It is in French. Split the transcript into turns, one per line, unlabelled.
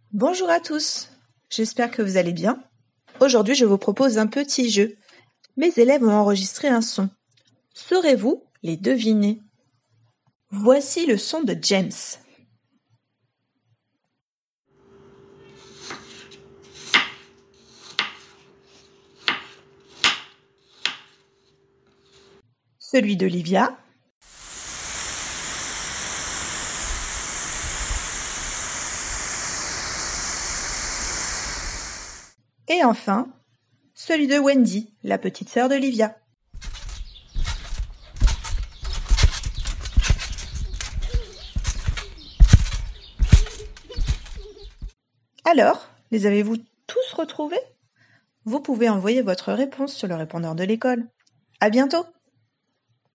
Bonjour à tous, j'espère que vous allez bien. Aujourd'hui, je vous propose un petit jeu. Mes élèves ont enregistré un son. Saurez-vous les deviner? Voici le son de James. Celui d'Olivia. Et enfin, celui de Wendy, la petite sœur d'Olivia. Alors, les avez-vous tous retrouvés? Vous pouvez envoyer votre réponse sur le répondeur de l'école. À bientôt!